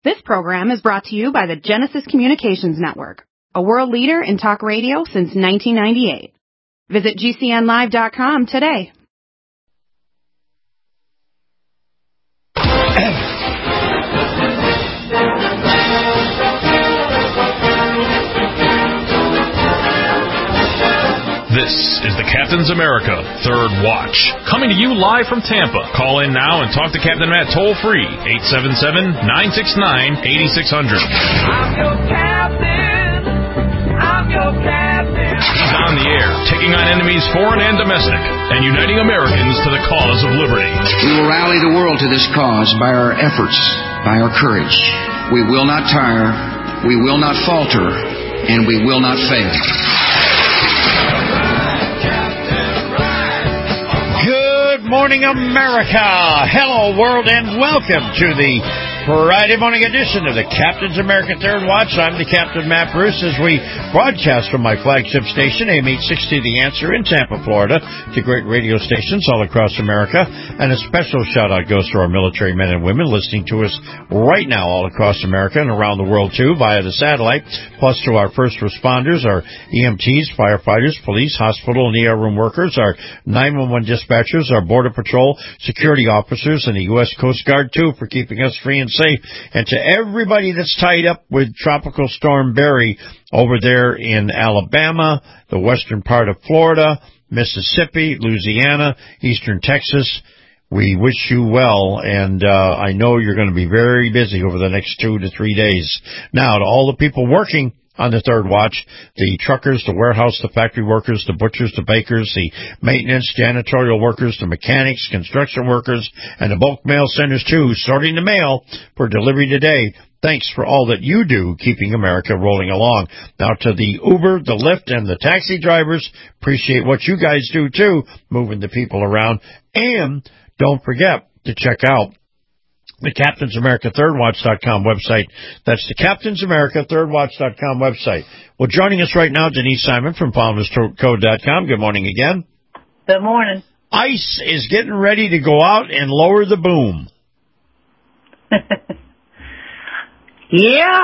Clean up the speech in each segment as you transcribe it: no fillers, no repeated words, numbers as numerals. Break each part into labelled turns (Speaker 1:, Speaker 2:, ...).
Speaker 1: This program is brought to you by the Genesis Communications Network, a world leader in talk radio since 1998. Visit GCNlive.com today.
Speaker 2: This is the Captain's America Third Watch, coming to you live from Tampa. Call in now and talk to Captain Matt toll-free, 877-969-8600.
Speaker 3: I'm your captain. I'm your captain.
Speaker 2: He's on the air, taking on enemies foreign and domestic, and uniting Americans to the cause of liberty.
Speaker 4: We will rally the world to this cause by our efforts, by our courage. We will not tire, we will not falter, and we will not fail.
Speaker 5: Good morning, America. Hello, world, and welcome to the Friday morning edition of the Captain's America Third Watch. I'm the Captain, Matt Bruce, as we broadcast from my flagship station, AM 860 The Answer in Tampa, Florida, to great radio stations all across America. And a special shout-out goes to our military men and women listening to us right now all across America and around the world, too, via the satellite, plus to our first responders, our EMTs, firefighters, police, hospital, and ER room workers, our 911 dispatchers, our Border Patrol, security officers, and the U.S. Coast Guard, too, for keeping us free and safe. And to everybody that's tied up with Tropical Storm Barry over there in Alabama, the western part of Florida, Mississippi, Louisiana, eastern Texas, we wish you well, and I know you're going to be very busy over the next 2 to 3 days. Now, to all the people working on the Third Watch, the truckers, the warehouse, the factory workers, the butchers, the bakers, the maintenance, janitorial workers, the mechanics, construction workers, and the bulk mail centers, too, sorting the mail for delivery today. Thanks for all that you do, keeping America rolling along. Now, to the Uber, the Lyft, and the taxi drivers, appreciate what you guys do, too, moving the people around. And don't forget to check out the CaptainsAmericaThirdWatch.com website. That's the CaptainsAmericaThirdWatch.com website. Well, joining us right now, Denise Simon from FoundersCode.com. Good morning again.
Speaker 6: Good morning.
Speaker 5: ICE is getting ready to go out and lower the boom.
Speaker 6: Yeah.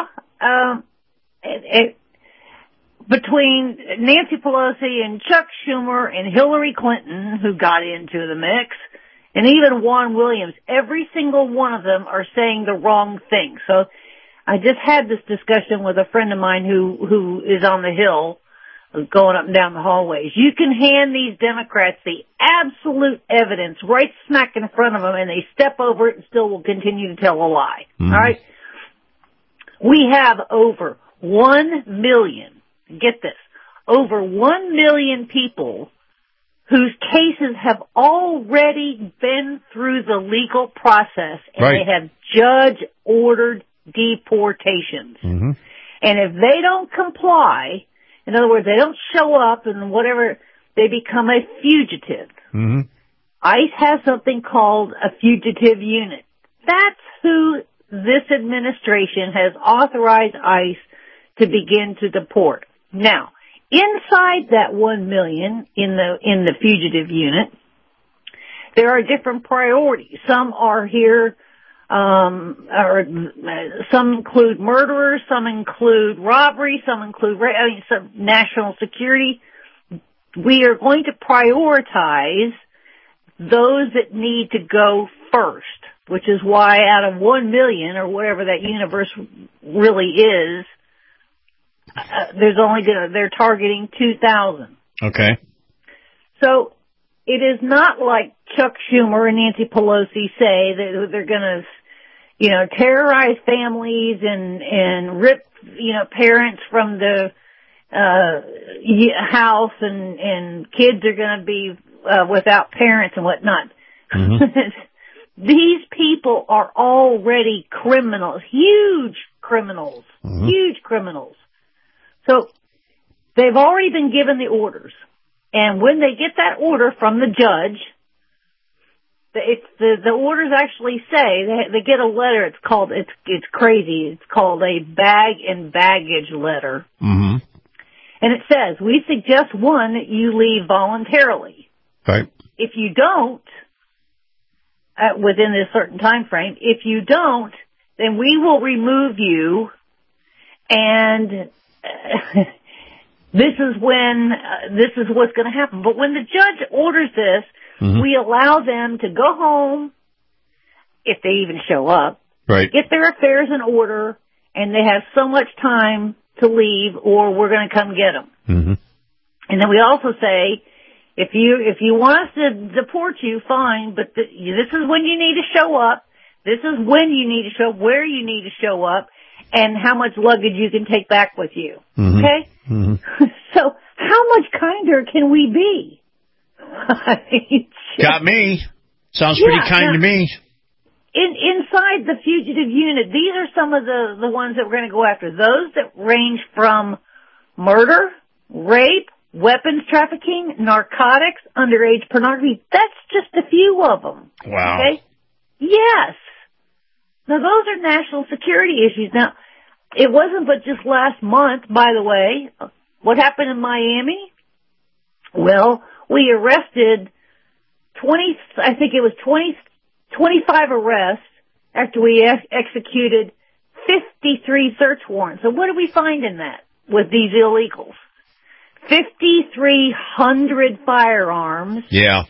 Speaker 6: Between Nancy Pelosi and Chuck Schumer and Hillary Clinton, who got into the mix, and even Juan Williams, every single one of them are saying the wrong thing. So I just had this discussion with a friend of mine who is on the Hill, going up and down the hallways. You can hand these Democrats the absolute evidence right smack in front of them, and they step over it and still will continue to tell a lie. Mm-hmm. All right? We have over 1 million, get this, over 1 million people whose cases have already been through the legal process, and
Speaker 5: right.
Speaker 6: They have judge-ordered deportations. Mm-hmm. And if they don't comply, in other words, they don't show up and whatever, they become a fugitive. Mm-hmm. ICE has something called a fugitive unit. That's who this administration has authorized ICE to begin to deport. Now, inside that 1 million in the fugitive unit, there are different priorities. Some are here, some include murderers, some include robbery, some include some national security. We are going to prioritize those that need to go first, which is why out of 1 million or whatever that universe really is, they're targeting 2,000.
Speaker 5: Okay.
Speaker 6: So it is not like Chuck Schumer and Nancy Pelosi say that they're going to, terrorize families and rip, parents from the house and kids are going to be without parents and whatnot. Mm-hmm. These people are already criminals, huge criminals. So they've already been given the orders. And when they get that order from the judge, the orders actually say, they get a letter, it's crazy, it's called a bag and baggage letter. Mm-hmm. And it says, we suggest, one, that you leave voluntarily.
Speaker 5: Right.
Speaker 6: If you don't, within this certain time frame, if you don't, then we will remove you, and this is what's going to happen. But when the judge orders this, we allow them to go home, if they even show up,
Speaker 5: right,
Speaker 6: get their affairs in order, and they have so much time to leave, or we're going to come get them.
Speaker 5: Mm-hmm.
Speaker 6: And then we also say, if you want us to deport you, fine, but this is when you need to show up. This is when you need to show up, where you need to show up, and how much luggage you can take back with you.
Speaker 5: Mm-hmm.
Speaker 6: Okay?
Speaker 5: Mm-hmm.
Speaker 6: So how much kinder can we be?
Speaker 5: Got me. Sounds pretty kind to me.
Speaker 6: Inside the fugitive unit, these are some of the ones that we're going to go after. Those that range from murder, rape, weapons trafficking, narcotics, underage pornography. That's just a few of them.
Speaker 5: Wow.
Speaker 6: Okay? Yes. Now, those are national security issues. Now, it wasn't but just last month, by the way. What happened in Miami? Well, we arrested 25 arrests after we executed 53 search warrants. So what do we find in that with these illegals? 5,300 firearms,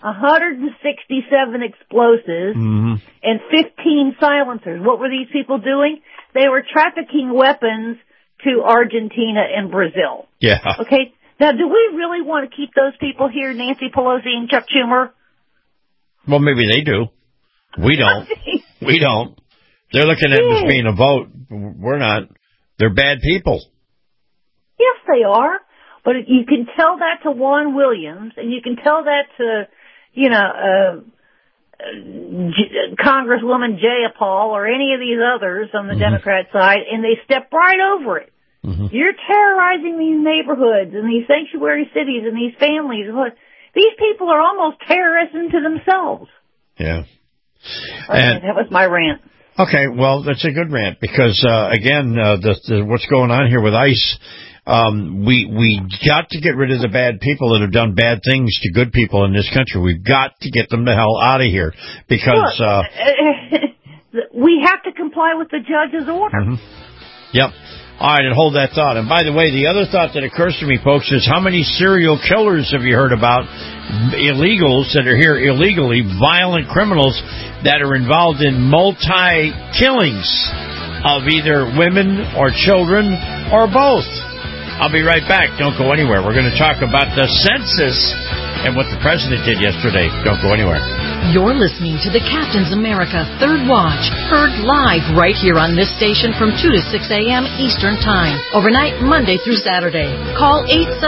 Speaker 6: 167 explosives, and 15 silencers. What were these people doing? They were trafficking weapons to Argentina and Brazil.
Speaker 5: Yeah.
Speaker 6: Okay. Now, do we really want to keep those people here, Nancy Pelosi and Chuck Schumer?
Speaker 5: Well, maybe they do. We don't. We don't. They're looking at them as being a vote. We're not. They're bad people.
Speaker 6: Yes, they are. But you can tell that to Juan Williams, and you can tell that to, Congresswoman Jayapal or any of these others on the Democrat side, and they step right over it. You're terrorizing these neighborhoods and these sanctuary cities and these families. These people are almost terrorists unto themselves.
Speaker 5: Yeah.
Speaker 6: And that was my rant.
Speaker 5: Okay, well, that's a good rant because, again, what's going on here with ICE, we got to get rid of the bad people that have done bad things to good people in this country. We've got to get them the hell out of here because... we have to comply with the judge's order. Yep. All right, and hold that thought. And by the way, the other thought that occurs to me, folks, is how many serial killers have you heard about, illegals that are here illegally, violent criminals that are involved in multi-killings of either women or children or both? I'll be right back. Don't go anywhere. We're going to talk about the census and what the president did yesterday. Don't go anywhere.
Speaker 7: You're listening to the Captain's America Third Watch, heard live right here on this station from 2 to 6 a.m. Eastern Time, overnight Monday through Saturday. Call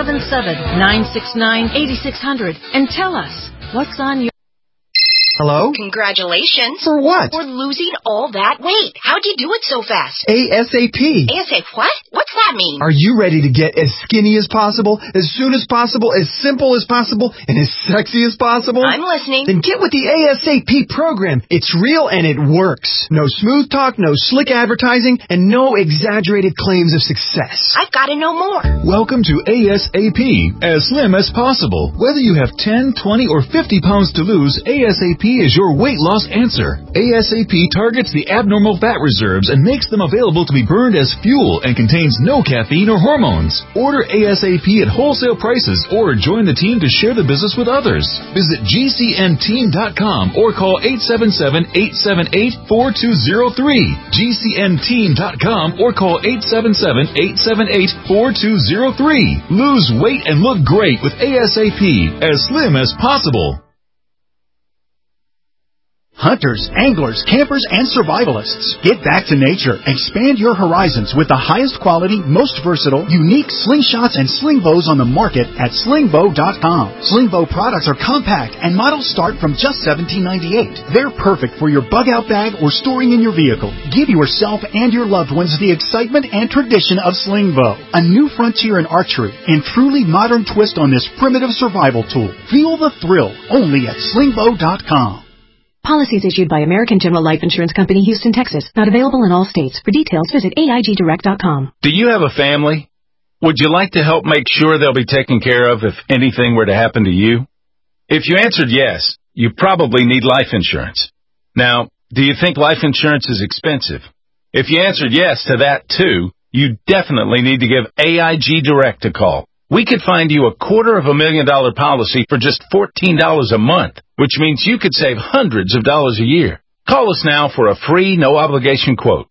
Speaker 7: 877-969-8600 and tell us what's on your...
Speaker 8: Hello?
Speaker 9: Congratulations.
Speaker 8: For what?
Speaker 9: For losing all that weight. How'd you do it so fast?
Speaker 8: ASAP.
Speaker 9: ASAP what? What's that mean?
Speaker 8: Are you ready to get as skinny as possible, as soon as possible, as simple as possible, and as sexy as possible?
Speaker 9: I'm listening.
Speaker 8: Then get with the ASAP program. It's real and it works. No smooth talk, no slick advertising, and no exaggerated claims of success.
Speaker 9: I've got to know more.
Speaker 10: Welcome to ASAP, as slim as possible. Whether you have 10, 20, or 50 pounds to lose, ASAP is your weight loss answer. ASAP targets the abnormal fat reserves and makes them available to be burned as fuel and contains no caffeine or hormones. Order ASAP at wholesale prices or join the team to share the business with others. Visit GCNteam.com or call 877-878-4203. GCNteam.com or call 877-878-4203. Lose weight and look great with ASAP, as slim as possible.
Speaker 11: Hunters, anglers, campers, and survivalists. Get back to nature. Expand your horizons with the highest quality, most versatile, unique slingshots and sling bows on the market at slingbow.com. Slingbow products are compact and models start from just $17.98. They're perfect for your bug-out bag or storing in your vehicle. Give yourself and your loved ones the excitement and tradition of Slingbow, a new frontier in archery and truly modern twist on this primitive survival tool. Feel the thrill only at slingbow.com.
Speaker 12: Policies issued by American General Life Insurance Company, Houston, Texas. Not available in all states. For details, visit AIGdirect.com.
Speaker 13: Do you have a family? Would you like to help make sure they'll be taken care of if anything were to happen to you? If you answered yes, you probably need life insurance. Now, do you think life insurance is expensive? If you answered yes to that, too, you definitely need to give AIG Direct a call. We could find you a $250,000 policy for just $14 a month, which means you could save hundreds of dollars a year. Call us now for a free, no-obligation quote.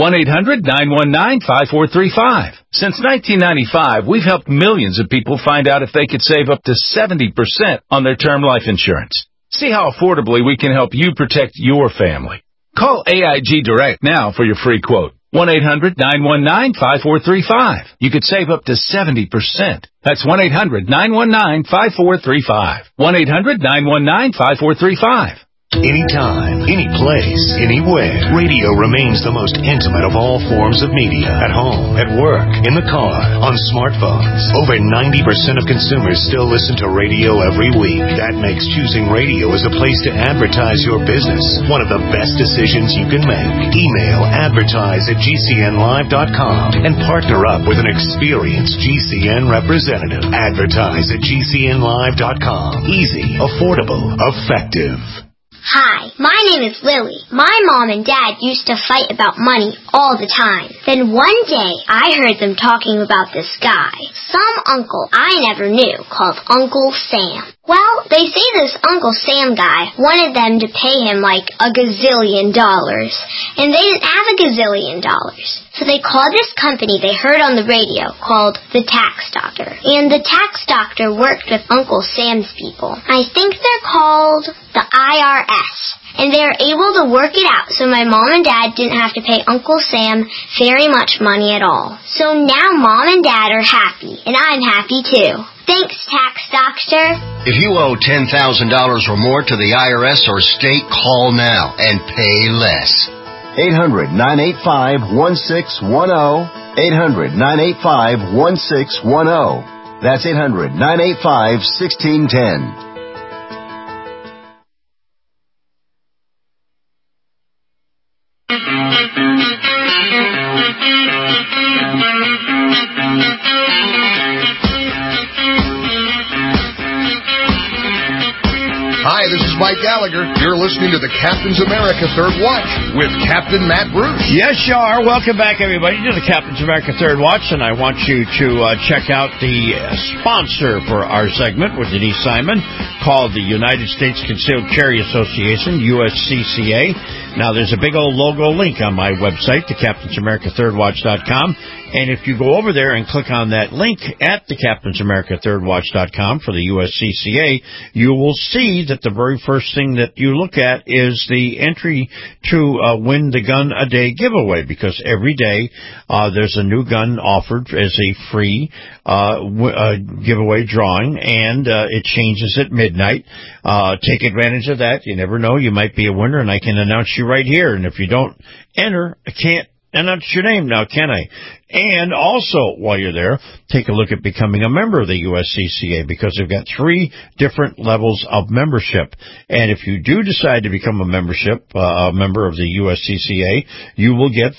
Speaker 13: 1-800-919-5435. Since 1995, we've helped millions of people find out if they could save up to 70% on their term life insurance. See how affordably we can help you protect your family. Call AIG Direct now for your free quote. 1-800-919-5435. You could save up to 70%. That's 1-800-919-5435. 1-800-919-5435.
Speaker 14: Anytime, any place, anywhere, radio remains the most intimate of all forms of media. At home, at work, in the car, on smartphones. Over 90% of consumers still listen to radio every week. That makes choosing radio as a place to advertise your business one of the best decisions you can make. Email advertise@gcnlive.com and partner up with an experienced GCN representative. Advertise@gcnlive.com. Easy, affordable, effective.
Speaker 15: Hi, my name is Lily. My mom and dad used to fight about money all the time. Then one day, I heard them talking about this guy, some uncle I never knew, called Uncle Sam. Well, they say this Uncle Sam guy wanted them to pay him like $1 gazillion, and they didn't have $1 gazillion. So they called this company they heard on the radio called the Tax Doctor. And the Tax Doctor worked with Uncle Sam's people. I think they're called the IRS. And they were able to work it out so my mom and dad didn't have to pay Uncle Sam very much money at all. So now mom and dad are happy, and I'm happy too. Thanks, Tax Doctor.
Speaker 16: If you owe $10,000 or more to the IRS or state, call now and pay less.
Speaker 17: 800-985-1610. 800-985-1610. That's 800-985-1610.
Speaker 18: Hi, this is Mike Gallagher. You're listening to the Captain's America Third Watch with Captain Matt Bruce.
Speaker 5: Yes, you are. Welcome back, everybody, to the Captain's America Third Watch, and I want you to check out the sponsor for our segment with Denise Simon, called the United States Concealed Carry Association, USCCA. Now, there's a big old logo link on my website, thecaptainsamericathirdwatch.com, and if you go over there and click on that link at thecaptainsamericathirdwatch.com for the USCCA, you will see that the very first thing that you look at is the entry to win the gun a day giveaway, because every day there's a new gun offered as a free giveaway drawing, and it changes at midnight. Take advantage of that. You never know, you might be a winner, and I can announce you right here. And if you don't enter, I can't announce your name now, can I? And also, while you're there, take a look at becoming a member of the USCCA, because they've got 3 different levels of membership. And if you do decide to become a member of the USCCA, you will get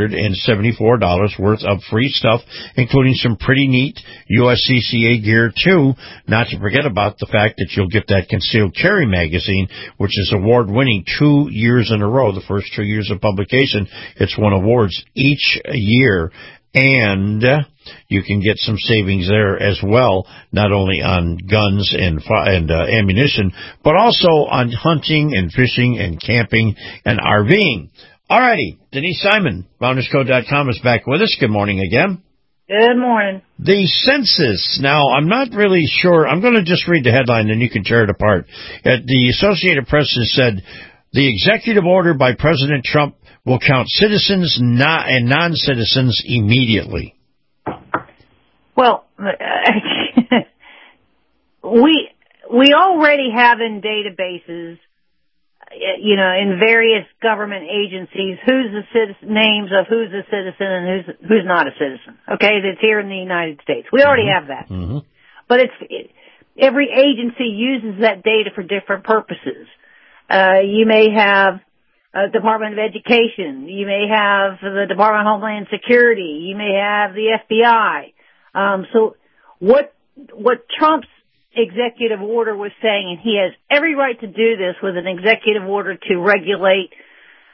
Speaker 5: $474 worth of free stuff, including some pretty neat USCCA gear, too. Not to forget about the fact that you'll get that Concealed Carry magazine, which is award-winning 2 years in a row, the first 2 years of publication. It's won awards each year. And you can get some savings there as well, not only on guns and ammunition, but also on hunting and fishing and camping and RVing. Alrighty, Denise Simon, BoundersCode.com is back with us. Good morning again.
Speaker 6: Good morning.
Speaker 5: The census. Now, I'm not really sure. I'm going to just read the headline, and you can tear it apart. The Associated Press has said, the executive order by President Trump will count citizens and non-citizens immediately.
Speaker 6: Well, we already have in databases, in various government agencies, names of who's a citizen and who's not a citizen. Okay, that's here in the United States. We already have that. Mm-hmm. But every agency uses that data for different purposes. You may have Department of Education. You may have the Department of Homeland Security. You may have the FBI. So what Trump's executive order was saying, and he has every right to do this with an executive order to regulate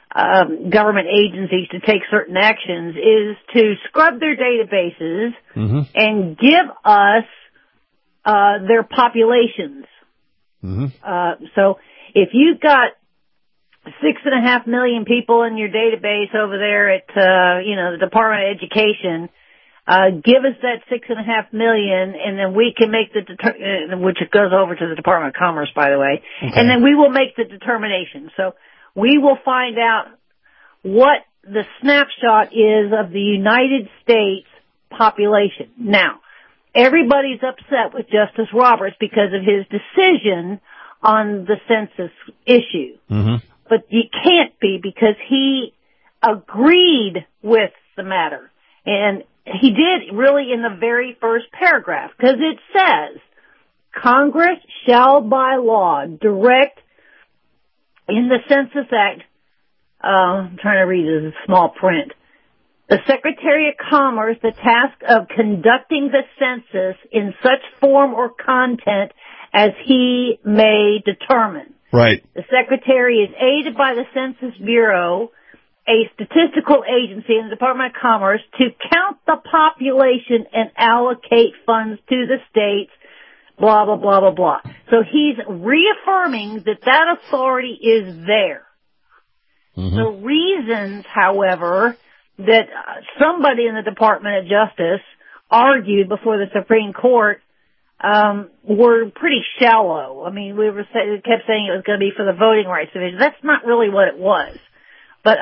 Speaker 6: government agencies to take certain actions is to scrub their databases and give us their populations. So if you've got 6.5 million people in your database over there at the Department of Education, give us that 6.5 million, and then we can make which goes over to the Department of Commerce, by the way, and then we will make the determination. So we will find out what the snapshot is of the United States population. Now, everybody's upset with Justice Roberts because of his decision on the census issue. But you can't be, because he agreed with the matter. And he did really in the very first paragraph, because it says, Congress shall by law direct in the Census Act, I'm trying to read this small print, the Secretary of Commerce the task of conducting the census in such form or content as he may determine.
Speaker 5: Right.
Speaker 6: The Secretary is aided by the Census Bureau, a statistical agency in the Department of Commerce, to count the population and allocate funds to the states, blah, blah, blah, blah, blah. So he's reaffirming that authority is there. The reasons, however, that somebody in the Department of Justice argued before the Supreme Court were pretty shallow. I mean, we kept saying it was going to be for the Voting Rights Division. That's not really what it was. But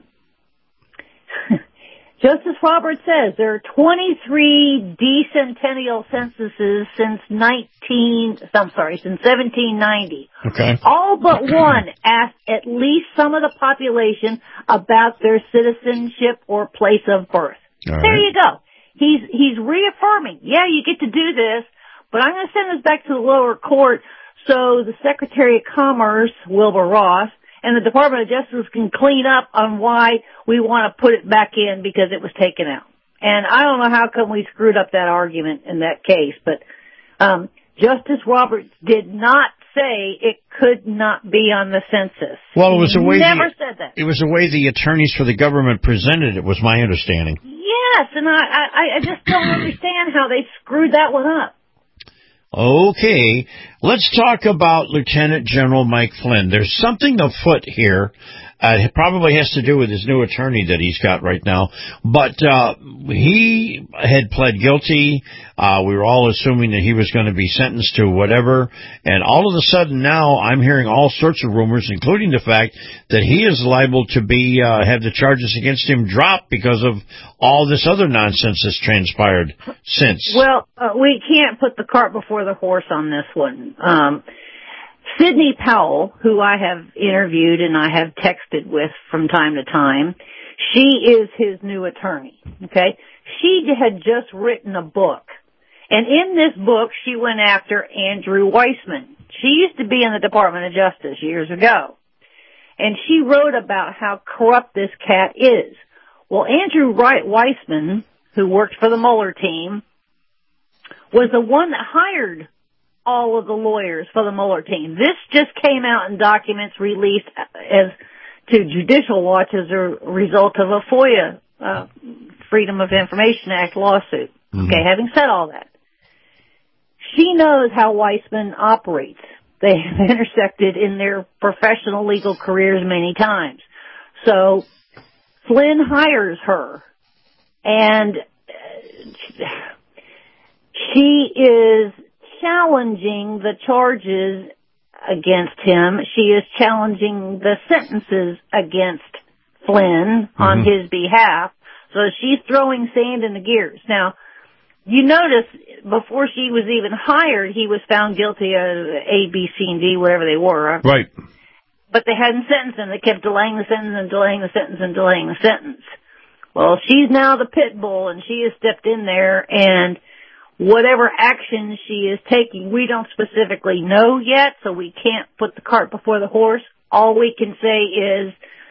Speaker 6: Justice Roberts says there are 23 decennial censuses since 1790.
Speaker 5: Okay.
Speaker 6: All but one asked at least some of the population about their citizenship or place of birth.
Speaker 5: All
Speaker 6: there
Speaker 5: right.
Speaker 6: you go. He's reaffirming, yeah, you get to do this, but I'm going to send this back to the lower court so the Secretary of Commerce, Wilbur Ross, and the Department of Justice can clean up on why we want to put it back in because it was taken out. And I don't know how come we screwed up that argument in that case, but Justice Roberts did not say it could not be on the census.
Speaker 5: Well, it was the way
Speaker 6: never said that.
Speaker 5: It was the way the attorneys for the government presented it, was my understanding.
Speaker 6: Yes, and I just don't understand how they screwed that one up.
Speaker 5: Okay, let's talk about Lieutenant General Mike Flynn. There's something afoot here. It probably has to do with his new attorney that he's got right now. But he had pled guilty. We were all assuming that he was going to be sentenced to whatever. And all of a sudden now I'm hearing all sorts of rumors, including the fact that he is liable to be have the charges against him dropped because of all this other nonsense that's transpired since.
Speaker 6: Well, we can't put the cart before the horse on this one. Sidney Powell, who I have interviewed and I have texted with from time to time, she is his new attorney, okay? She had just written a book, and in this book she went after Andrew Weissman. She used to be in the Department of Justice years ago, and she wrote about how corrupt this cat is. Well, Andrew Weissman, who worked for the Mueller team, was the one that hired all of the lawyers for the Mueller team. This just came out in documents released as to Judicial Watch as a result of a FOIA, Freedom of Information Act lawsuit. Okay, having said all that, she knows how Weissman operates. They have intersected in their professional legal careers many times. So Flynn hires her, and she is challenging the charges against him. She is challenging the sentences against Flynn on his behalf. So she's throwing sand in the gears. Now, you notice before she was even hired, he was found guilty of A, B, C, and D, whatever they were.
Speaker 5: Right.
Speaker 6: But they hadn't sentenced him. They kept delaying the sentence and delaying the sentence and delaying the sentence. Well, she's now the pit bull, and she has stepped in there, and whatever action she is taking, we don't specifically know yet, so we can't put the cart before the horse. All we can say is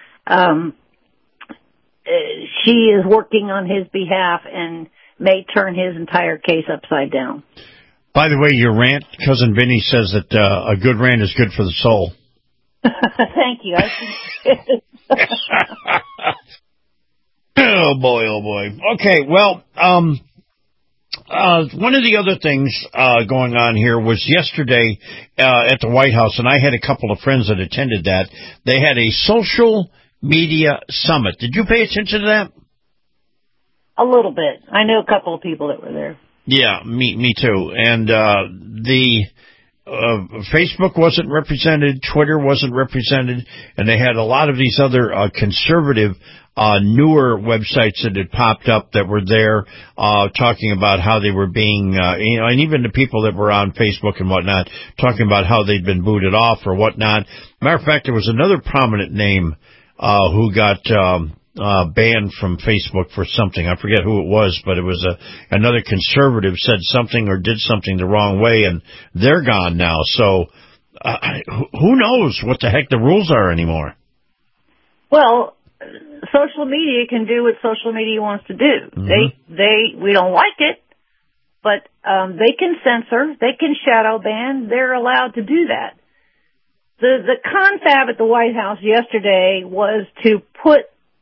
Speaker 6: she is working on his behalf and may turn his entire case upside down.
Speaker 5: By the way, your rant, Cousin Vinny says that a good rant is good for the soul.
Speaker 6: Thank you.
Speaker 5: Oh boy. Okay, well, one of the other things going on here was yesterday at the White House, and I had a couple of friends that attended that. They had a social media summit. Did you pay attention to that?
Speaker 6: A little bit. I know a couple of people that were there.
Speaker 5: Yeah, me too. And the Facebook wasn't represented, Twitter wasn't represented, and they had a lot of these other conservative newer websites that had popped up that were there talking about how they were being, and even the people that were on Facebook and whatnot, talking about how they'd been booted off or whatnot. Matter of fact, there was another prominent name who got banned from Facebook for something. I forget who it was, but it was another conservative said something or did something the wrong way, and they're gone now. So who knows what the heck the rules are anymore?
Speaker 6: Well, social media can do what social media wants to do. Mm-hmm. We don't like it, but they can censor, they can shadow ban. They're allowed to do that. The confab at the White House yesterday was to put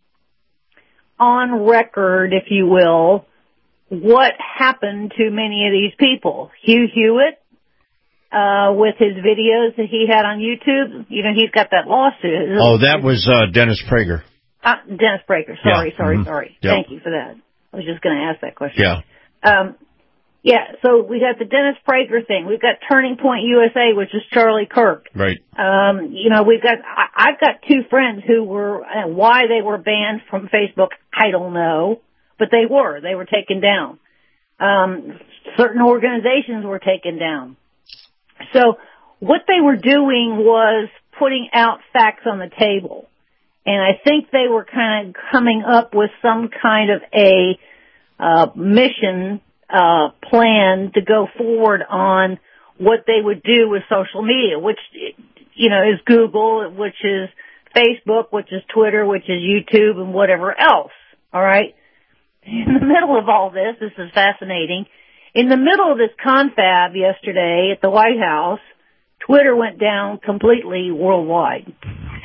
Speaker 6: on record, if you will, what happened to many of these people. Hugh Hewitt, with his videos that he had on YouTube, he's got that lawsuit.
Speaker 5: Oh, that was Dennis Prager.
Speaker 6: Dennis Prager. Sorry.
Speaker 5: Yep.
Speaker 6: Thank you for that. I was just going to ask that question.
Speaker 5: Yeah.
Speaker 6: So we got the Dennis Prager thing. We've got Turning Point USA, which is Charlie Kirk.
Speaker 5: Right.
Speaker 6: I've got two friends who were, why they were banned from Facebook, I don't know, but they were taken down. Certain organizations were taken down. So what they were doing was putting out facts on the table. And I think they were kind of coming up with some kind of a mission plan to go forward on what they would do with social media, which, is Google, which is Facebook, which is Twitter, which is YouTube, and whatever else. All right? In the middle of all this is fascinating. In the middle of this confab yesterday at the White House, Twitter went down completely worldwide.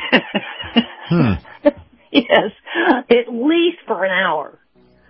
Speaker 6: Yes, at least for an hour.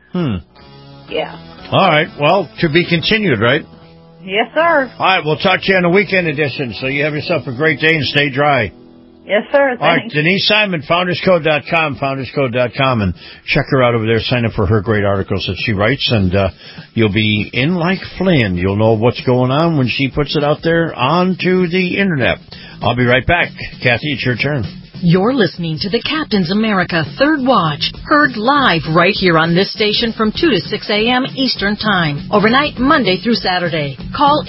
Speaker 6: Yeah.
Speaker 5: All right. Well, to be continued, right?
Speaker 6: Yes, sir.
Speaker 5: All right. We'll talk to you on the weekend edition. So you have yourself a great day and stay dry.
Speaker 6: Yes, sir. Thanks.
Speaker 5: All right. Denise Simon, founderscode.com, and check her out over there. Sign up for her great articles that she writes, and you'll be in like Flynn. You'll know what's going on when she puts it out there onto the Internet. I'll be right back. Kathy, it's your turn.
Speaker 7: You're listening to the Captain's America Third Watch, heard live right here on this station from 2 to 6 a.m. Eastern Time, overnight Monday through Saturday. Call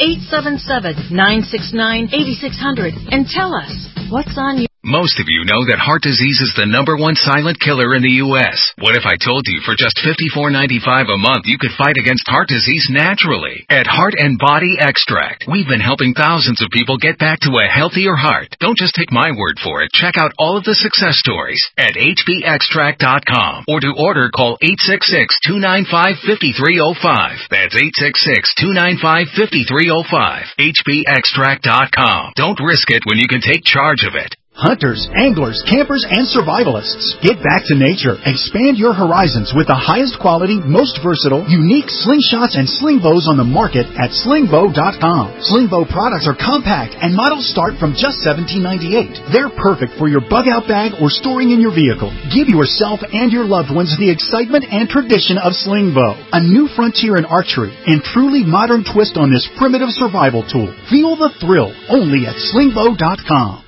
Speaker 7: 877-969-8600 and tell us what's on your...
Speaker 19: Most of you know that heart disease is the #1 silent killer in the U.S. What if I told you for just $54.95 a month you could fight against heart disease naturally? At Heart and Body Extract, we've been helping thousands of people get back to a healthier heart. Don't just take my word for it. Check out all of the success stories at hbextract.com, or to order, call 866-295-5305. That's 866-295-5305. hbextract.com. Don't risk it when you can take charge of it.
Speaker 11: Hunters, anglers, campers, and survivalists. Get back to nature. Expand your horizons with the highest quality, most versatile, unique slingshots and sling bows on the market at slingbow.com. Slingbow products are compact and models start from just $17.98. They're perfect for your bug-out bag or storing in your vehicle. Give yourself and your loved ones the excitement and tradition of Slingbow, a new frontier in archery and truly modern twist on this primitive survival tool. Feel the thrill only at slingbow.com.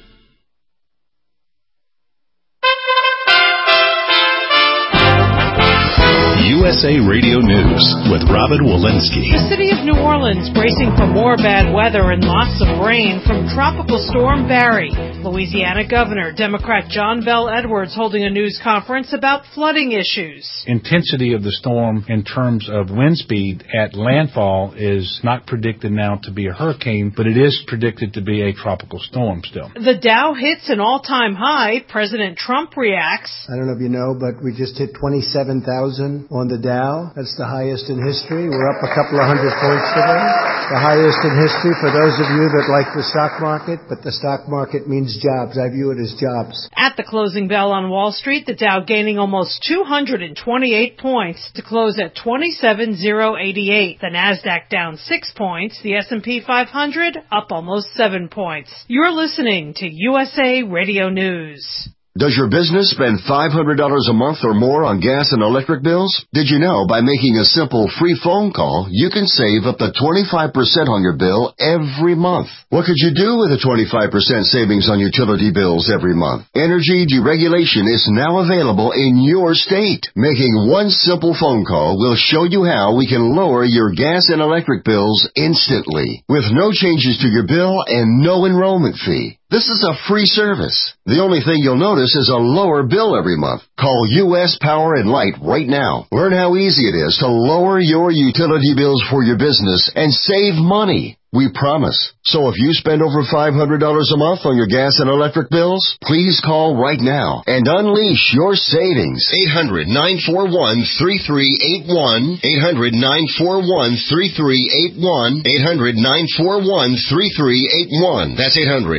Speaker 10: USA Radio News with Robin Walensky.
Speaker 20: The city of New Orleans bracing for more bad weather and lots of rain from Tropical Storm Barry. Louisiana Governor Democrat John Bel Edwards holding a news conference about flooding issues.
Speaker 21: Intensity of the storm in terms of wind speed at landfall is not predicted now to be a hurricane, but it is predicted to be a tropical storm still.
Speaker 20: The Dow hits an all-time high. President Trump reacts.
Speaker 22: I don't know if you know, but we just hit 27,000 on the
Speaker 1: the Dow. That's the highest in history. We're up a couple of hundred points today. The highest in history for those of you that like the stock market, but the stock market means jobs. I view it as jobs.
Speaker 20: At the closing bell on Wall Street, the Dow gaining almost 228 points to close at 27,088. The Nasdaq down 6 points. The S&P 500 up almost 7 points. You're listening to USA Radio News.
Speaker 17: Does your business spend $500 a month or more on gas and electric bills? Did you know by making a simple free phone call, you can save up to 25% on your bill every month? What could you do with a 25% savings on utility bills every month? Energy deregulation is now available in your state. Making one simple phone call will show you how we can lower your gas and electric bills instantly, with no changes to your bill and no enrollment fee. This is a free service. The only thing you'll notice is a lower bill every month. Call U.S. Power and Light right now. Learn how easy it is to lower your utility bills for your business and save money. We promise. So if you spend over $500 a month on your gas and electric bills, please call right now and unleash your savings. 800-941-3381. 800-941-3381. 800-941-3381. That's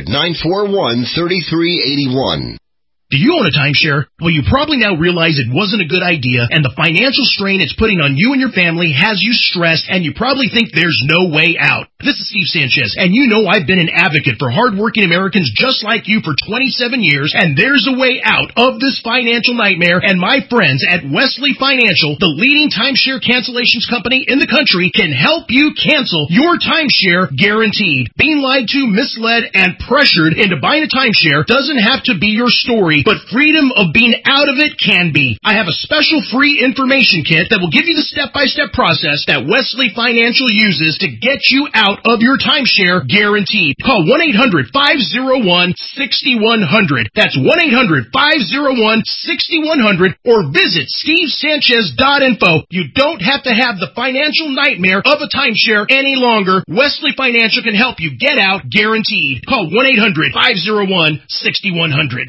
Speaker 17: 800-941-3381.
Speaker 22: Do you own a timeshare? Well, you probably now realize it wasn't a good idea, and the financial strain it's putting on you and your family has you stressed, and you probably think there's no way out. This is Steve Sanchez, and you know I've been an advocate for hardworking Americans just like you for 27 years, and there's a way out of this financial nightmare, and my friends at Wesley Financial, the leading timeshare cancellations company in the country, can help you cancel your timeshare guaranteed. Being lied to, misled, and pressured into buying a timeshare doesn't have to be your story, but freedom of being out of it can be. I have a special free information kit that will give you the step-by-step process that Wesley Financial uses to get you out of your timeshare guaranteed. Call 1-800-501-6100. That's 1-800-501-6100 or visit stevesanchez.info. You don't have to have the financial nightmare of a timeshare any longer. Wesley Financial can help you get out guaranteed. Call 1-800-501-6100.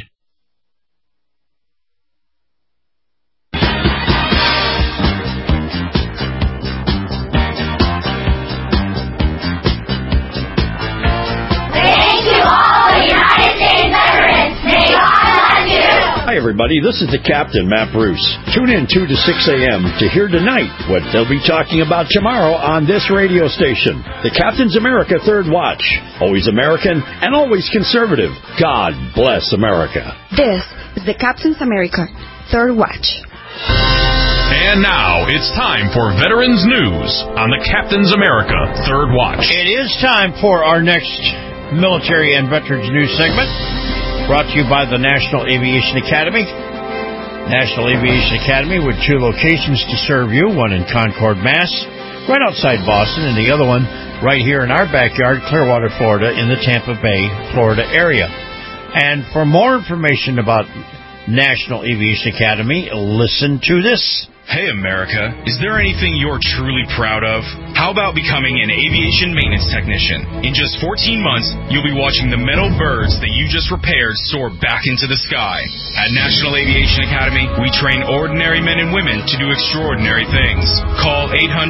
Speaker 5: Hi, everybody. This is the Captain, Matt Bruce. Tune in 2 to 6 a.m. to hear tonight what they'll be talking about tomorrow on this radio station. The Captain's America Third Watch. Always American and always conservative. God bless America.
Speaker 23: This is the Captain's America Third Watch.
Speaker 2: And now it's time for Veterans News on the Captain's America Third Watch.
Speaker 5: It is time for our next military and veterans news segment, brought to you by the National Aviation Academy. National Aviation Academy with 2 locations to serve you, one in Concord, Mass., right outside Boston, and the other one right here in our backyard, Clearwater, Florida, in the Tampa Bay, Florida area. And for more information about National Aviation Academy, listen to this.
Speaker 24: Hey, America, is there anything you're truly proud of? How about becoming an aviation maintenance technician? In just 14 months, you'll be watching the metal birds that you just repaired soar back into the sky. At National Aviation Academy, we train ordinary men and women to do extraordinary things. Call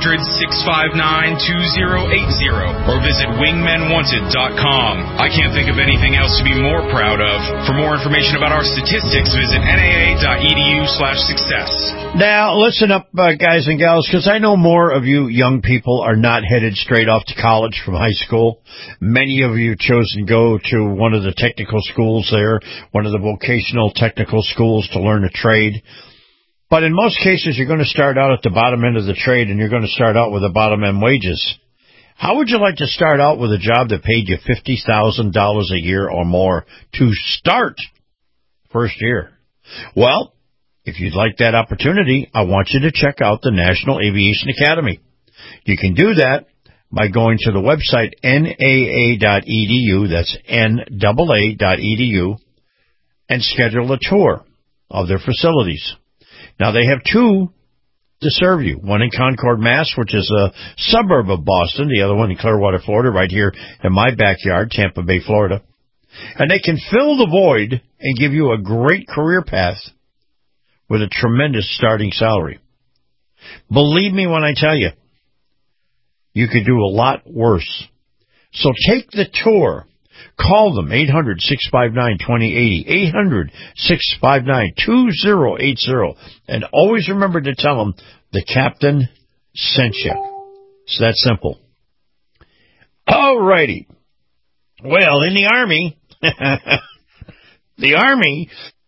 Speaker 24: 800-659-2080 or visit wingmenwanted.com. I can't think of anything else to be more proud of. For more information about our statistics, visit naa.edu/success.
Speaker 5: Now, listen up, guys and gals, because I know more of you young people are not headed straight off to college from high school. Many of you chose to go to one of the technical schools there, one of the vocational technical schools to learn a trade. But in most cases, you're going to start out at the bottom end of the trade, and you're going to start out with the bottom end wages. How would you like to start out with a job that paid you $50,000 a year or more to start first year? Well, if you'd like that opportunity, I want you to check out the National Aviation Academy. You can do that by going to the website naa.edu, that's NAA.edu, and schedule a tour of their facilities. Now, they have 2 to serve you, one in Concord, Mass., which is a suburb of Boston, the other one in Clearwater, Florida, right here in my backyard, Tampa Bay, Florida. And they can fill the void and give you a great career path with a tremendous starting salary. Believe me when I tell you, you could do a lot worse. So take the tour. Call them, 800-659-2080, 800-659-2080, and always remember to tell them the captain sent you. It's that simple. All righty. Well, in the Army, the Army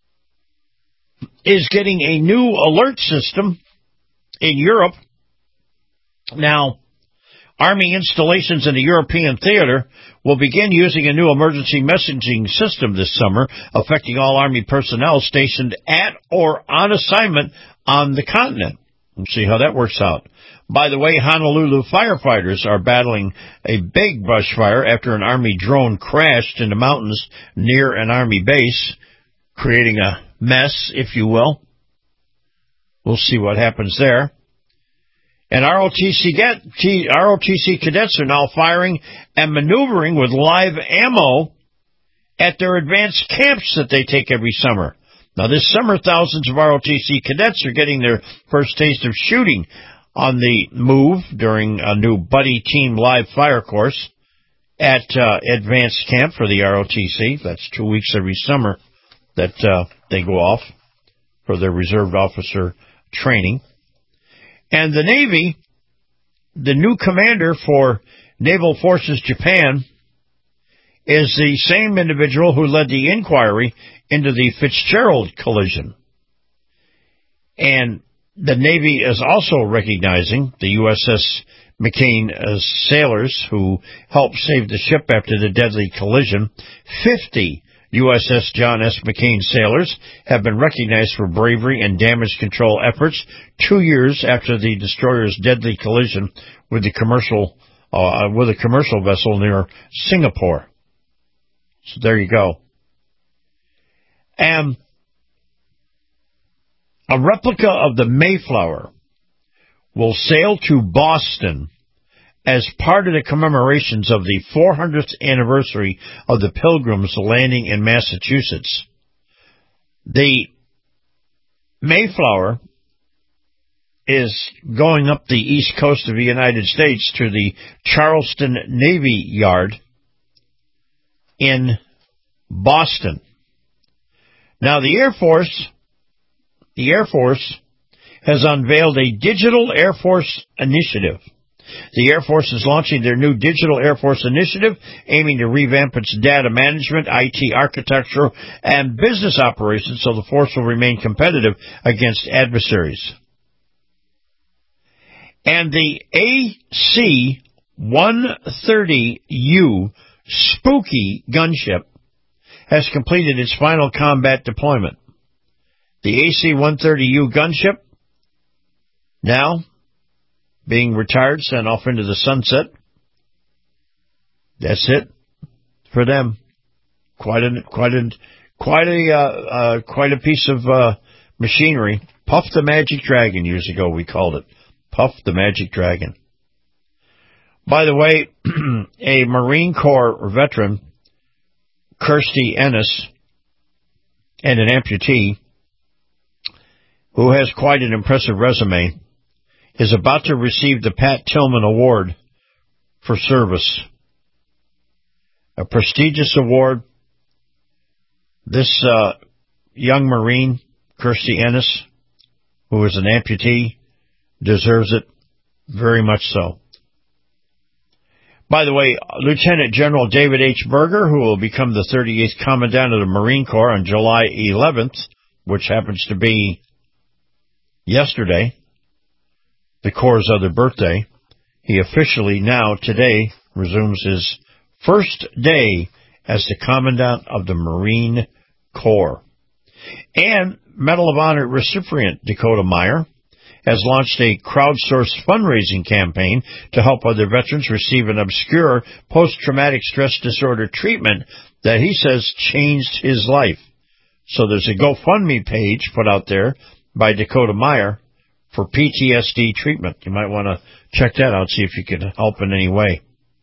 Speaker 5: is getting a new alert system in Europe. Now, Army installations in the European theater will begin using a new emergency messaging system this summer, affecting all Army personnel stationed at or on assignment on the continent. We'll see how that works out. By the way, Honolulu firefighters are battling a big brush fire after an Army drone crashed in the mountains near an Army base, creating a mess, if you will. We'll see what happens there. And ROTC cadets are now firing and maneuvering with live ammo at their advanced camps that they take every summer. Now, this summer, thousands of ROTC cadets are getting their first taste of shooting on the move during a new buddy team live fire course at advanced camp for the ROTC. That's 2 weeks every summer that they go off for their reserved officer training. And the Navy, the new commander for Naval Forces Japan, is the same individual who led the inquiry into the Fitzgerald collision. And the Navy is also recognizing the USS McCain sailors who helped save the ship after the deadly collision. 50 USS John S. McCain sailors have been recognized for bravery and damage control efforts 2 years after the destroyer's deadly collision with a commercial vessel near Singapore. So there you go. And a replica of the Mayflower will sail to Boston as part of the commemorations of the 400th anniversary of the Pilgrims landing in Massachusetts. The Mayflower is going up the east coast of the United States to the Charleston Navy Yard in Boston. Now, the Air Force has unveiled a Digital Air Force initiative. The Air Force is launching their new Digital Air Force initiative, aiming to revamp its data management, IT architecture, and business operations so the force will remain competitive against adversaries. And the AC-130U Spooky gunship has completed its final combat deployment. The AC-130U gunship, now being retired, sent off into the sunset. That's it for them. Quite a piece of machinery. Puff the Magic Dragon, years ago we called it. Puff the Magic Dragon. By the way, a Marine Corps veteran, Kirstie Ennis, and an amputee who has quite an impressive resume, is about to receive the Pat Tillman Award for service. A prestigious award. This young Marine, Kirstie Ennis, who is an amputee, deserves it very much so. By the way, Lieutenant General David H. Berger, who will become the 38th Commandant of the Marine Corps on July 11th, which happens to be yesterday, the Corps' other birthday, he officially now, today, resumes his first day as the Commandant of the Marine Corps. And Medal of Honor recipient Dakota Meyer has launched a crowdsourced fundraising campaign to help other veterans receive an obscure post-traumatic stress disorder treatment that he says changed his life. So there's a GoFundMe page put out there by Dakota Meyer for PTSD treatment. You might want to check that out, see if you can help in any way.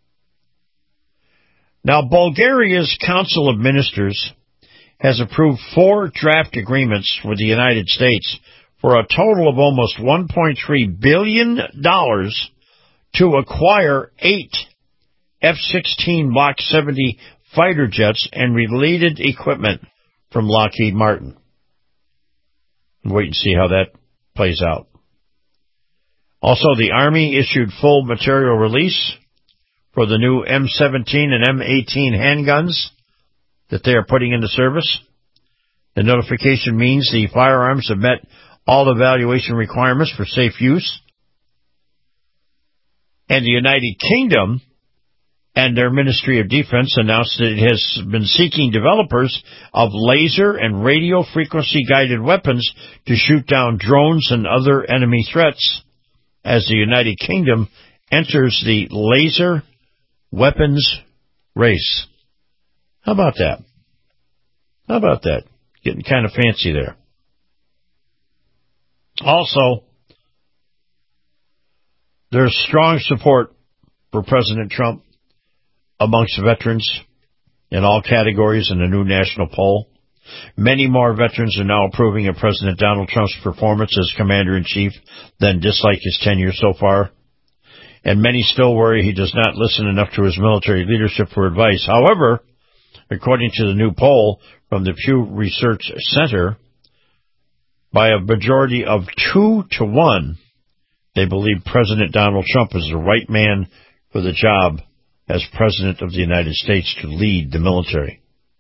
Speaker 5: Now, Bulgaria's Council of Ministers has approved 4 draft agreements with the United States for a total of almost $1.3 billion to acquire 8 F-16 Block 70 fighter jets and related equipment from Lockheed Martin. Wait and see how that plays out. Also, the Army issued full material release for the new M17 and M18 handguns that they are putting into service. The notification means the firearms have met all evaluation requirements for safe use. And the United Kingdom and their Ministry of Defense announced that it has been seeking developers of laser and radio frequency-guided weapons to shoot down drones and other enemy threats as the United Kingdom enters the laser weapons race. How about that? How about that? Getting kind of fancy there. Also, there's strong support for President Trump amongst veterans in all categories in the new national poll. Many more veterans are now approving of President Donald Trump's performance as Commander-in-Chief than dislike his tenure so far. And many still worry he does not listen enough to his military leadership for advice. However, according to the new poll from the Pew Research Center, by a majority of 2-1, they believe President Donald Trump is the right man for the job as President of the United States to lead the military.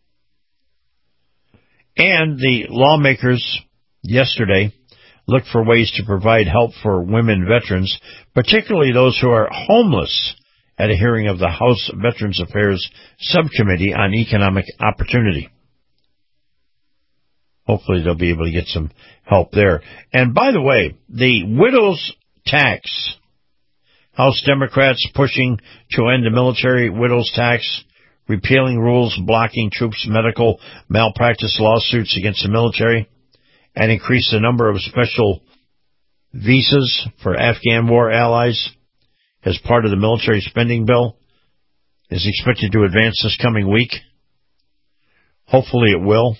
Speaker 5: And the lawmakers yesterday looked for ways to provide help for women veterans, particularly those who are homeless, at a hearing of the House Veterans Affairs Subcommittee on Economic Opportunity. Hopefully they'll be able to get some help there. And by the way, the widow's tax, House Democrats pushing to end the military widow's tax, repealing rules blocking troops' medical malpractice lawsuits against the military, and increase the number of special visas for Afghan war allies as part of the military spending bill, is expected to advance this coming week. Hopefully it will.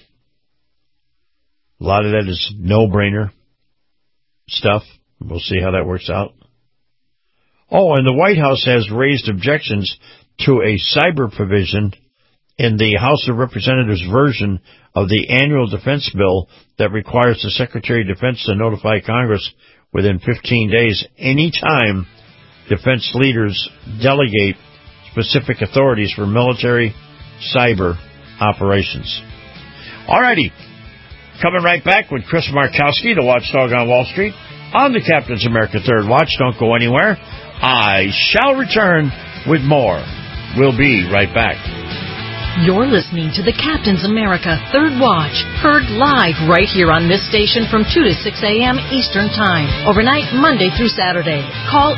Speaker 5: A lot of that is no-brainer stuff. We'll see how that works out. Oh, and the White House has raised objections to a cyber provision in the House of Representatives version of the annual defense bill that requires the Secretary of Defense to notify Congress within 15 days any time defense leaders delegate specific authorities for military cyber operations. Alrighty. Coming right back with Chris Markowski, the Watchdog on Wall Street, on the Captain's America Third Watch. Don't go anywhere. I shall return with more. We'll be right back.
Speaker 7: You're listening to the Captain's America Third Watch, heard live right here on this station from 2 to 6 a.m. Eastern Time, overnight Monday through Saturday. Call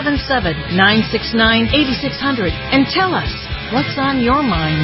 Speaker 7: 877-969-8600 and tell us what's on your mind.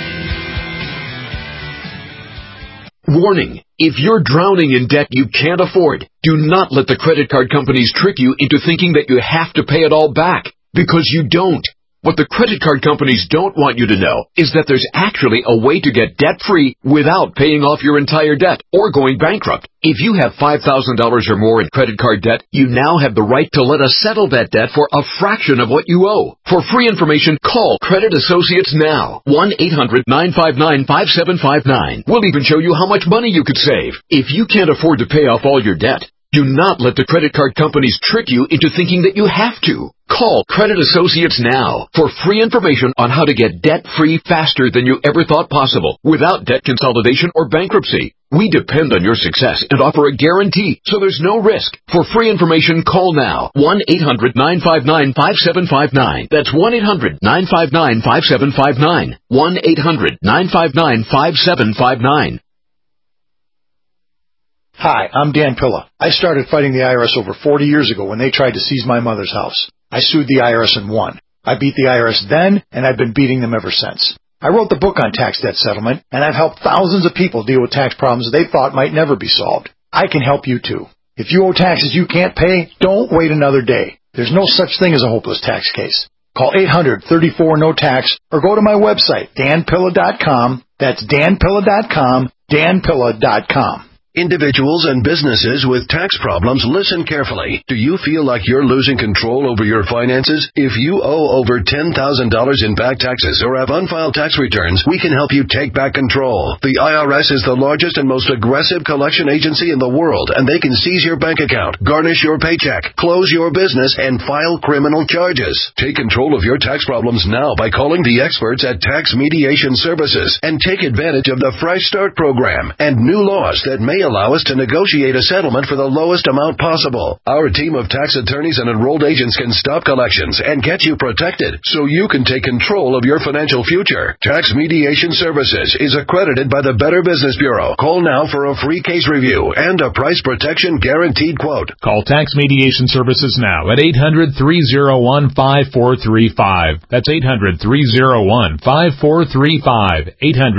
Speaker 3: Warning, if you're drowning in debt you can't afford, do not let the credit card companies trick you into thinking that you have to pay it all back, because you don't. What the credit card companies don't want you to know is that there's actually a way to get debt-free without paying off your entire debt or going bankrupt. If you have $5,000 or more in credit card debt, you now have the right to let us settle that debt for a fraction of what you owe. For free information, call Credit Associates now. 1-800-959-5759. We'll even show you how much money you could save. If you can't afford to pay off all your debt, do not let the credit card companies trick you into thinking that you have to. Call Credit Associates now for free information on how to get debt-free faster than you ever thought possible without debt consolidation or bankruptcy. We depend on your success and offer a guarantee, so there's no risk. For free information, call now. 1-800-959-5759. That's 1-800-959-5759. 1-800-959-5759.
Speaker 4: Hi, I'm Dan Pilla. I started fighting the IRS over 40 years ago when they tried to seize my mother's house. I sued the IRS and won. I beat the IRS then, and I've been beating them ever since. I wrote the book on tax debt settlement, and I've helped thousands of people deal with tax problems they thought might never be solved. I can help you too. If you owe taxes you can't pay, don't wait another day. There's no such thing as a hopeless tax case. Call 800-34-NO-TAX or go to my website, danpilla.com. That's danpilla.com, danpilla.com.
Speaker 8: Individuals and businesses with tax problems, listen carefully. Do you feel like you're losing control over your finances? If you owe over $10,000 in back taxes or have unfiled tax returns, we can help you take back control. The IRS is the largest and most aggressive collection agency in the world, and they can seize your bank account, garnish your paycheck, close your business, and file criminal charges. Take control of your tax problems now by calling the experts at Tax Mediation Services and take advantage of the Fresh Start program and new laws that may allow us to negotiate a settlement for the lowest amount possible. Our team of tax attorneys and enrolled agents can stop collections and get you protected so you can take control of your financial future. Tax Mediation Services is accredited by the Better Business Bureau. Call now for a free case review and a price protection guaranteed quote.
Speaker 10: Call Tax Mediation Services now at 800-301-5435. That's 800-301-5435.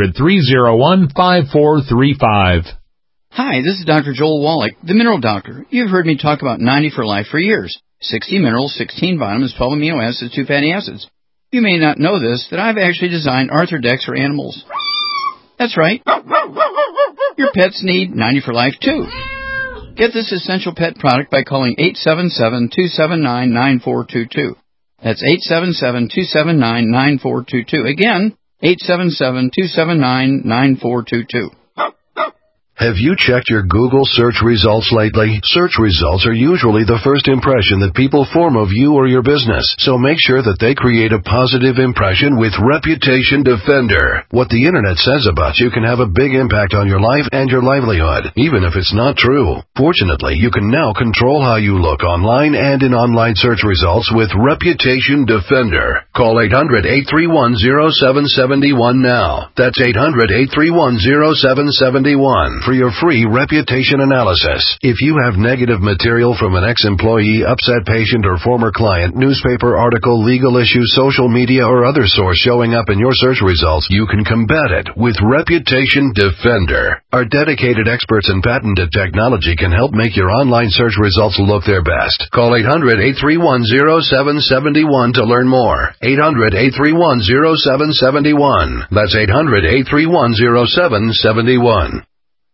Speaker 10: 800-301-5435.
Speaker 9: Hi, this is Dr. Joel Wallach, the Mineral Doctor. You've heard me talk about 90 for Life for years. 60 minerals, 16 vitamins, 12 amino acids, 2 fatty acids. You may not know this, that I've actually designed Arthrodex for animals. That's right. Your pets need 90 for Life, too. Get this essential pet product by calling 877-279-9422. That's 877-279-9422. Again, 877-279-9422.
Speaker 8: Have you checked your Google search results lately? Search results are usually the first impression that people form of you or your business, so make sure that they create a positive impression with Reputation Defender. What the internet says about you can have a big impact on your life and your livelihood, even if it's not true. Fortunately, you can now control how you look online and in online search results with Reputation Defender. Call 800-831-0771 now. That's 800-831-0771. For your free reputation analysis. If you have negative material from an ex-employee, upset patient, or former client, newspaper article, legal issue, social media, or other source showing up in your search results, you can combat it with Reputation Defender. Our dedicated experts in patented technology can help make your online search results look their best. Call 800-831-0771 to learn more. 800-831-0771. That's 800-831-0771.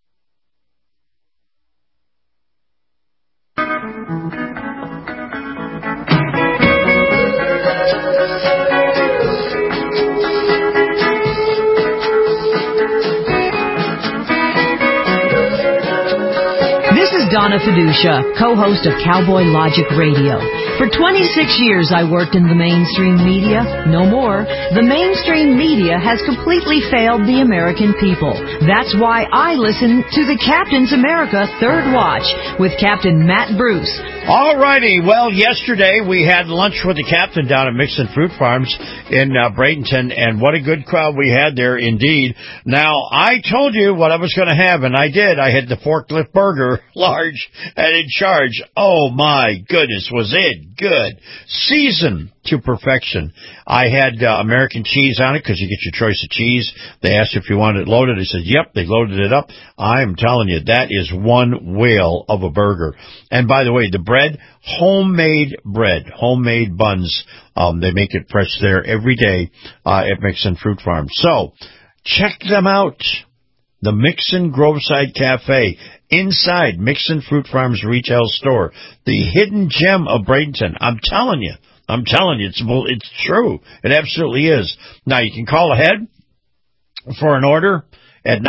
Speaker 7: Donna Fiducia, co-host of Cowboy Logic Radio. For 26 years, I worked in the mainstream media. No more. The mainstream media has completely failed the American people. That's why I listen to the Captain's America Third Watch with Captain Matt Bruce.
Speaker 5: All righty. Well, yesterday we had lunch with the captain down at Mixon Fruit Farms in Bradenton, and what a good crowd we had there indeed. Now, I told you what I was going to have, and I did. I had the forklift burger, large and in charge. Oh, my goodness, was it good. Seasoned to perfection. I had American cheese on it because you get your choice of cheese. They asked if you wanted it loaded. I said, yep, they loaded it up. I'm telling you, that is one whale of a burger. And by the way, the bread, homemade bread, homemade buns. They make it fresh there every day at Mixon Fruit Farm. So check them out. The Mixon Groveside Cafe inside Mixon Fruit Farms retail store. The hidden gem of Bradenton. I'm telling you, it's true. It absolutely is. Now, you can call ahead for an order at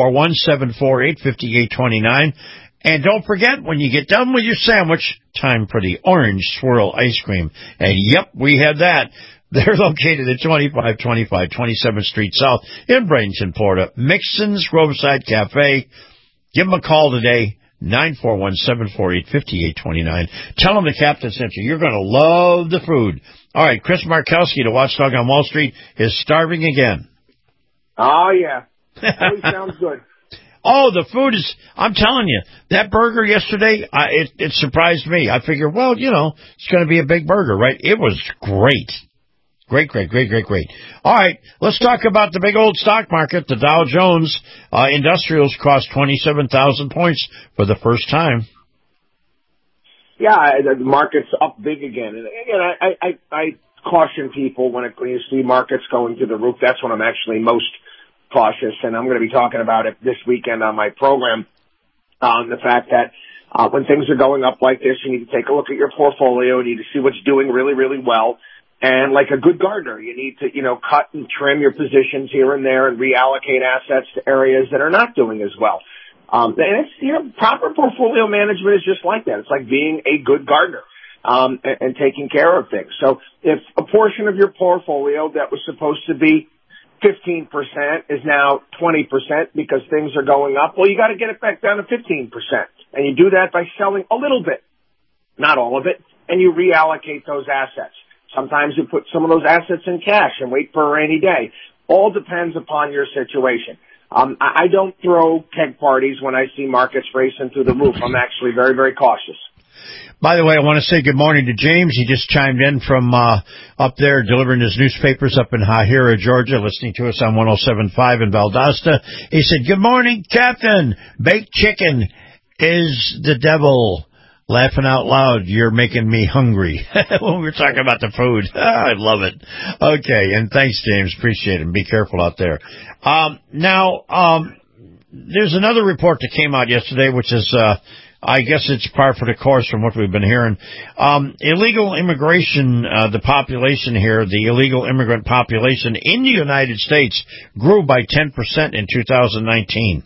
Speaker 5: 941-748-5829. And don't forget, when you get done with your sandwich, time for the orange swirl ice cream. And yep, we have that. They're located at 2525 27th Street South in Bradenton, Florida. Mixon's Groveside Cafe. Give them a call today, 941-748-5829. Tell them the captain sent you. You're going to love the food. All right, Chris Markowski, the watchdog on Wall Street, is starving again.
Speaker 12: Oh, yeah. Really sounds good.
Speaker 5: Oh, the food is, I'm telling you, that burger yesterday, it surprised me. I figured, well, it's going to be a big burger, right? It was great. Great. All right, let's talk about the big old stock market. The Dow Jones Industrials crossed 27,000 points for the first time.
Speaker 12: Yeah, the market's up big again. And again, I caution people when you see markets going through the roof. That's when I'm actually most cautious, and I'm going to be talking about it this weekend on my program. The fact that when things are going up like this, you need to take a look at your portfolio. You need to see what's doing really, really well. And like a good gardener, you need to, cut and trim your positions here and there and reallocate assets to areas that are not doing as well. And it's, proper portfolio management is just like that. It's like being a good gardener, and taking care of things. So if a portion of your portfolio that was supposed to be 15% is now 20% because things are going up, well, you got to get it back down to 15%. And you do that by selling a little bit, not all of it, and you reallocate those assets. Sometimes you put some of those assets in cash and wait for a rainy day. All depends upon your situation. I don't throw keg parties when I see markets racing through the roof. I'm actually very, very cautious.
Speaker 5: By the way, I want to say good morning to James. He just chimed in from up there delivering his newspapers up in Hahira, Georgia, listening to us on 107.5 in Valdosta. He said, good morning, Captain. Baked chicken is the devil. Laughing out loud, you're making me hungry. When we were talking about the food. I love it. Okay, and thanks, James. Appreciate it. Be careful out there. There's another report that came out yesterday, which is, I guess it's par for the course from what we've been hearing. Illegal immigration, the population here, the illegal immigrant population in the United States grew by 10% in 2019.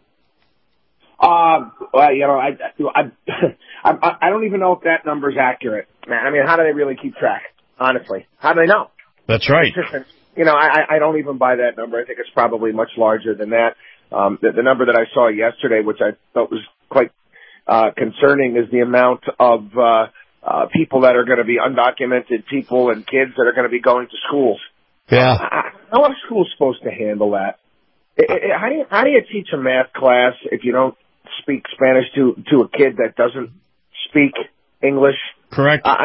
Speaker 12: I don't even know if that number's accurate. I mean, how do they really keep track? Honestly, how do they know?
Speaker 5: That's right.
Speaker 12: I don't even buy that number. I think it's probably much larger than that. The number that I saw yesterday, which I thought was quite concerning, is the amount of people that are going to be undocumented people and kids that are going to be going to schools.
Speaker 5: Yeah.
Speaker 12: How are schools supposed to handle that? How do you teach a math class if you don't speak Spanish to a kid that doesn't speak English?
Speaker 5: Correct.
Speaker 12: How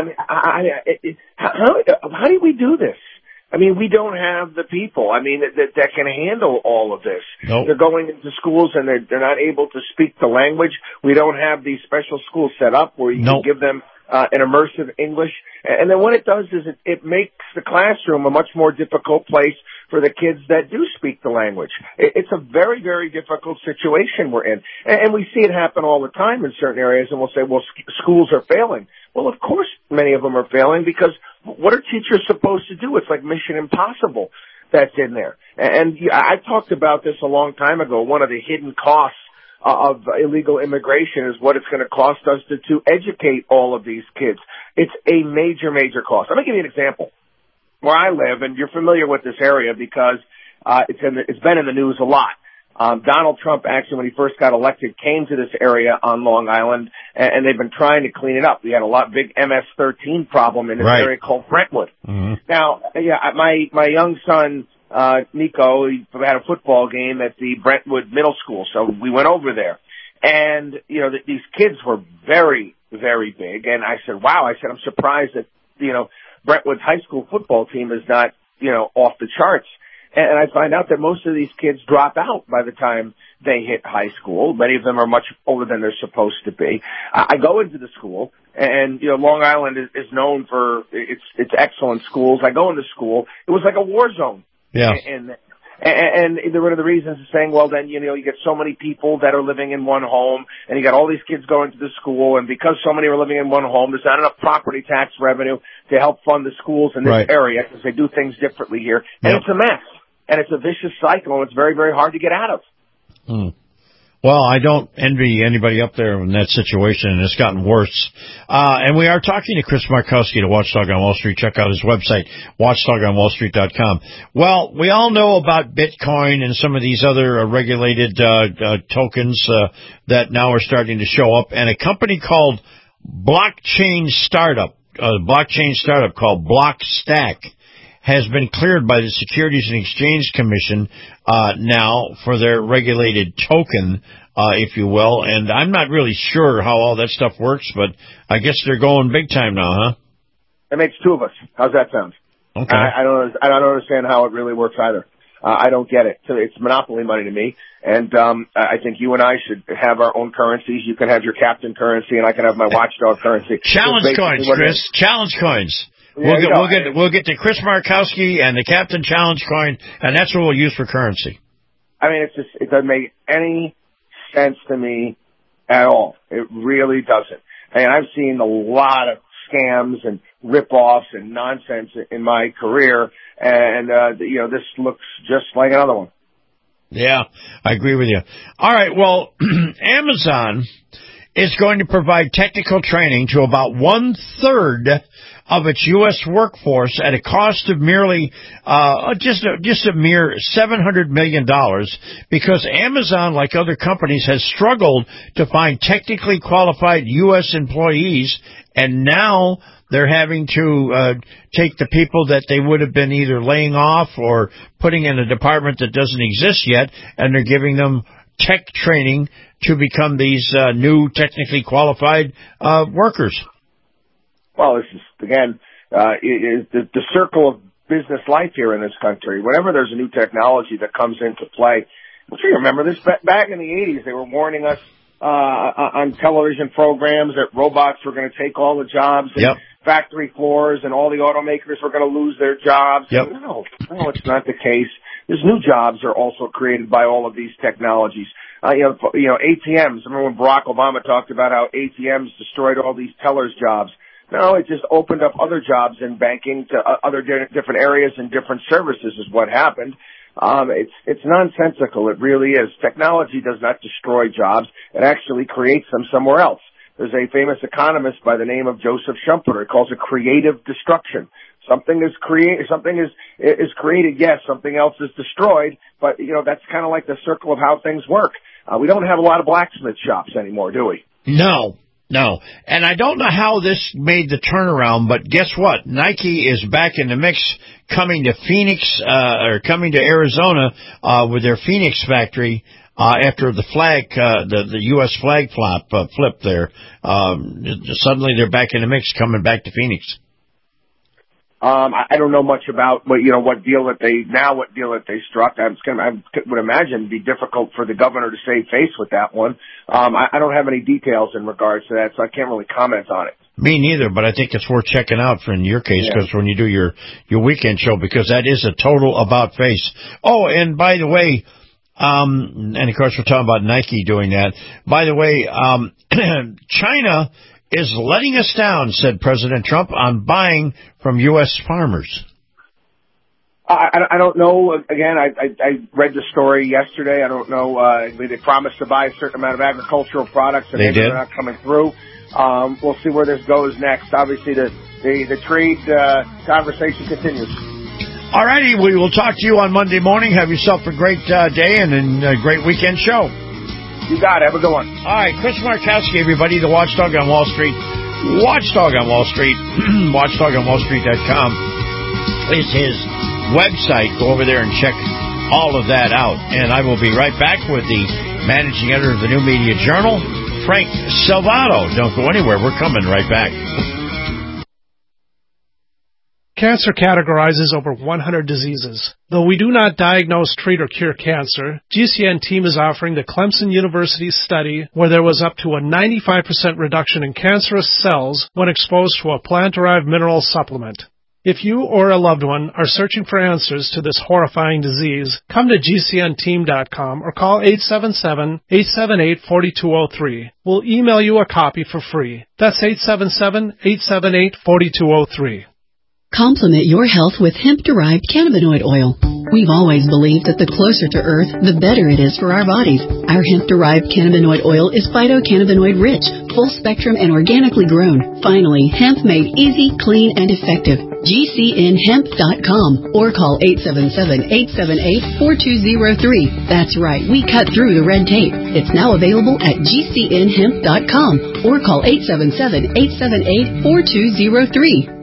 Speaker 12: do we do this? I mean, we don't have the people, that can handle all of this.
Speaker 5: Nope.
Speaker 12: They're going into schools and they're not able to speak the language. We don't have these special schools set up where you can give them an immersive English. And then what it does is it makes the classroom a much more difficult place for the kids that do speak the language. It's a very, very difficult situation we're in. And we see it happen all the time in certain areas, and we'll say, well, schools are failing. Well, of course many of them are failing, because what are teachers supposed to do? It's like Mission Impossible that's in there. And I talked about this a long time ago. One of the hidden costs of illegal immigration is what it's going to cost us to educate all of these kids. It's a major, major cost. I'm going to give you an example. Where I live, and you're familiar with this area because it's been in the news a lot. Donald Trump, actually, when he first got elected, came to this area on Long Island, and they've been trying to clean it up. We had a big MS-13 problem in this area called Brentwood. Mm-hmm. Now, my young son, Nico, he had a football game at the Brentwood Middle School, so we went over there. And, these kids were very, very big, and I said, wow, I'm surprised that, Brentwood's high school football team is not, off the charts. And I find out that most of these kids drop out by the time they hit high school. Many of them are much older than they're supposed to be. I go into the school, and, Long Island is known for its excellent schools. I go into school. It was like a war zone.
Speaker 5: Yeah.
Speaker 12: And one of the reasons is saying, well, then, you get so many people that are living in one home, and you got all these kids going to the school, and because so many are living in one home, there's not enough property tax revenue to help fund the schools in this area, because they do things differently here. And it's a mess. And it's a vicious cycle, and it's very, very hard to get out of.
Speaker 5: Hmm. Well, I don't envy anybody up there in that situation, and it's gotten worse. And we are talking to Chris Markowski, the Watchdog on Wall Street. Check out his website, watchdogonwallstreet.com. Well, we all know about Bitcoin and some of these other regulated tokens that now are starting to show up, and a company called blockchain startup called Blockstack has been cleared by the Securities and Exchange Commission now for their regulated token, if you will. And I'm not really sure how all that stuff works, but I guess they're going big time now, huh?
Speaker 12: It makes two of us. How's that sound?
Speaker 5: Okay.
Speaker 12: I don't understand how it really works either. I don't get it. So it's monopoly money to me. And I think you and I should have our own currencies. You can have your Captain currency, and I can have my Watchdog currency.
Speaker 5: Challenge coins, Chris. Challenge coins. We'll get the Chris Markowski and the Captain Challenge coin, and that's what we'll use for currency.
Speaker 12: I mean, it doesn't make any sense to me at all. It really doesn't. And I've seen a lot of scams and rip-offs and nonsense in my career, and, this looks just like another one.
Speaker 5: Yeah, I agree with you. All right, well, Amazon is going to provide technical training to about 1/3 of its U.S. workforce at a cost of merely just a mere $700 million, because Amazon, like other companies, has struggled to find technically qualified U.S. employees, and now they're having to take the people that they would have been either laying off or putting in a department that doesn't exist yet, and they're giving them tech training to become these new technically qualified workers.
Speaker 12: Well, this is, again, the circle of business life here in this country. Whenever there's a new technology that comes into play, I'm sure you remember this, back in the 80s, they were warning us on television programs that robots were going to take all the jobs in factory floors and all the automakers were going to lose their jobs.
Speaker 5: Yep.
Speaker 12: No, it's not the case. There's new jobs are also created by all of these technologies. ATMs. Remember when Barack Obama talked about how ATMs destroyed all these tellers' jobs? No, it just opened up other jobs in banking to other different areas and different services is what happened. It's nonsensical. It really is. Technology does not destroy jobs. It actually creates them somewhere else. There's a famous economist by the name of Joseph Schumpeter. He calls it creative destruction. Something is created, yes, something else is destroyed, but, that's kind of like the circle of how things work. We don't have a lot of blacksmith shops anymore, do we?
Speaker 5: No. And I don't know how this made the turnaround, but guess what? Nike is back in the mix, coming to Phoenix, or coming to Arizona, with their Phoenix factory, after the flag, the U.S. flag flip there. Suddenly they're back in the mix, coming back to Phoenix.
Speaker 12: I don't know much about what deal that they struck. I would imagine it'd be difficult for the governor to save face with that one. I don't have any details in regards to that, so I can't really comment on it.
Speaker 5: Me neither, but I think it's worth checking out for in your case, because when you do your weekend show, because that is a total about face. Oh, and by the way, and of course we're talking about Nike doing that. By the way, China is letting us down, said President Trump, on buying from U.S. farmers.
Speaker 12: I don't know. Again, I read the story yesterday. I don't know. They promised to buy a certain amount of agricultural products, and they're not coming through. We'll see where this goes next. Obviously, the trade conversation continues.
Speaker 5: All righty. We will talk to you on Monday morning. Have yourself a great day and a great weekend show.
Speaker 12: You got it. Have a good one.
Speaker 5: All right, Chris Markowski, everybody, the Watchdog on Wall Street. Watchdog on Wall Street. WatchdogOnWallStreet.com is his website. Go over there and check all of that out. And I will be right back with the managing editor of the New Media Journal, Frank Salvato. Don't go anywhere. We're coming right back.
Speaker 13: Cancer categorizes over 100 diseases. Though we do not diagnose, treat, or cure cancer, GCN team is offering the Clemson University study where there was up to a 95% reduction in cancerous cells when exposed to a plant-derived mineral supplement. If you or a loved one are searching for answers to this horrifying disease, come to GCNteam.com or call 877-878-4203. We'll email you a copy for free. That's 877-878-4203.
Speaker 14: Complement your health with hemp-derived cannabinoid oil. We've always believed that the closer to Earth, the better it is for our bodies. Our hemp-derived cannabinoid oil is phytocannabinoid-rich, full-spectrum, and organically grown. Finally, hemp made easy, clean, and effective. GCNhemp.com or call 877-878-4203. That's right, we cut through the red tape. It's now available at GCNhemp.com or call 877-878-4203.